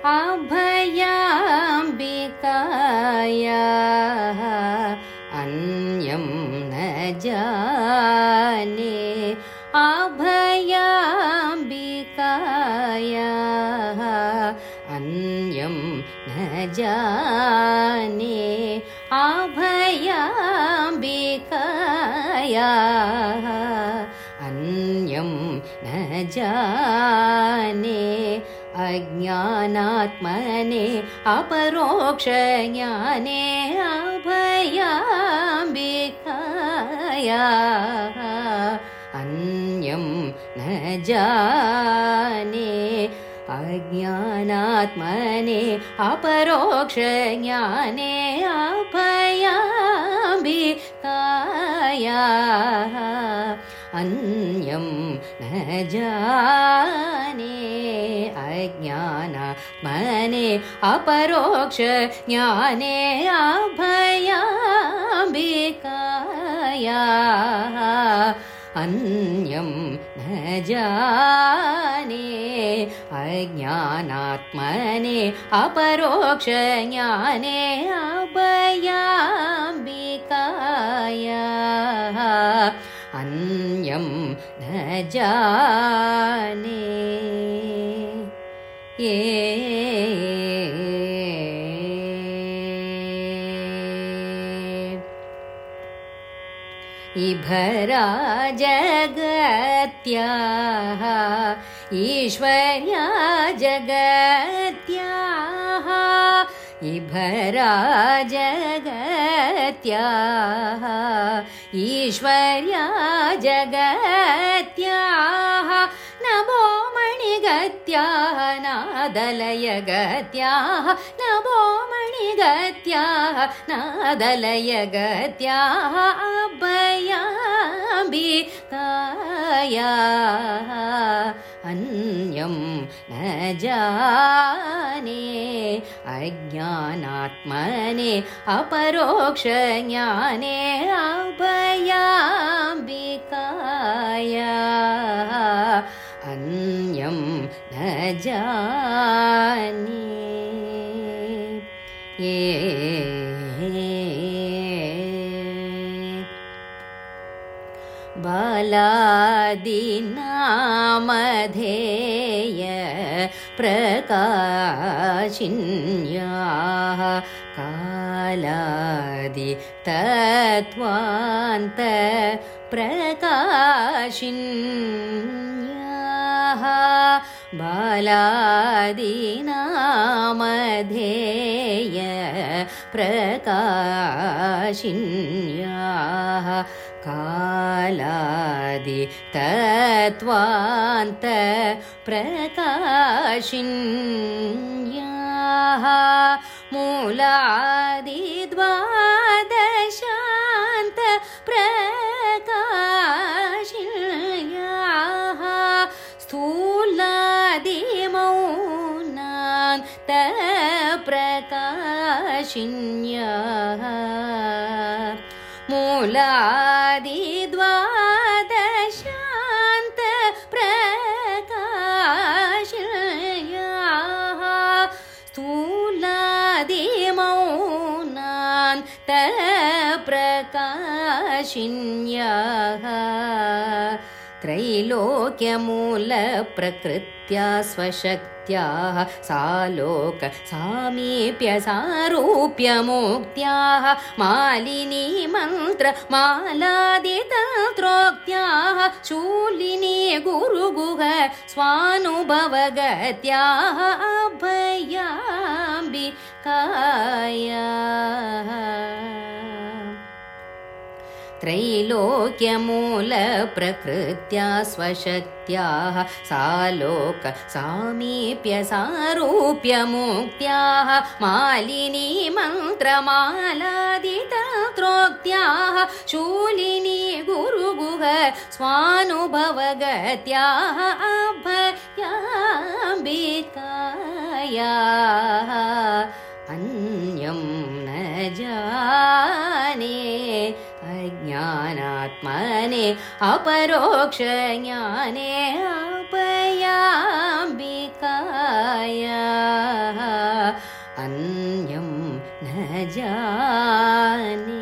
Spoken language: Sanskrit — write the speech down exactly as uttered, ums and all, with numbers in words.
अभयाम्बिकायाः अन्यं न जाने अभयाम्बिकायाः अन्यं न जाने अभयाम्बिकायाः अन्यं न जाने अज्ञानात्मने अपरोक्षज्ञाने अभयाम्बिकायाः अन्यं न जाने अज्ञानात्मने अपरोक्षज्ञाने अभयाम्बिकायाः अन्यं न जाने अज्ञानात्मने अपरोक्षज्ञाने अभयाम्बिकायाः अन्यं न जाने अज्ञानात्मने अपरोक्षज्ञाने अभयाम्बिकायाः अन्यं न जाने ये इभरा जगत्याः ईश्वर्या जगत्याः इभरा जगत्याः ईश्वर्या जगत्याः नभो मणिगत्याः नादलयगत्याः नभो मणिगत्याः नादलयगत्याः अभयाम्बिकायाः अन्यं न जाने अज्ञानात्मने अपरोक्षज्ञाने अभयाम्बिकायाः अन्यं न जाने ये बालादिनामधेय प्रकाशिन्याः कालादि तत्त्वान्त प्रकाशिन्याः बालादिनामधेय प्रकाशिन्याः कालादि तत्त्वान्त प्रकाशिन्याः मूलादि द्वादशान्त प्रकाशिन्याः स्थूलादि मौनान्त प्रकाशिन्याः मूलादि द्वादशान्त प्रकाशिन्याः स्थूलादि मौनान्त प्रकाशिन्याः त्रैलोक्यमूलप्रकृत्या स्वशक्त्याः सालोक सामीप्य सारूप्यमुक्त्याः मालिनी मन्त्र मालादितन्त्रोक्त्याः शूलिनी गुरुगुह स्वानुभवगत्याः अभयाम्बिकायाः त्रैलोक्यमूलप्रकृत्या स्वशक्त्याः सालोक सामीप्य सारूप्यमुक्त्याः मालिनी मन्त्रमालादितन्त्रोक्त्याः शूलिनी गुरुगुह स्वानुभवगत्याः अभयाम्बिकायाः अन्यं न जाने अज्ञानात्मने अपरोक्षज्ञाने अभयाम्बिकायाः अन्यं न जाने।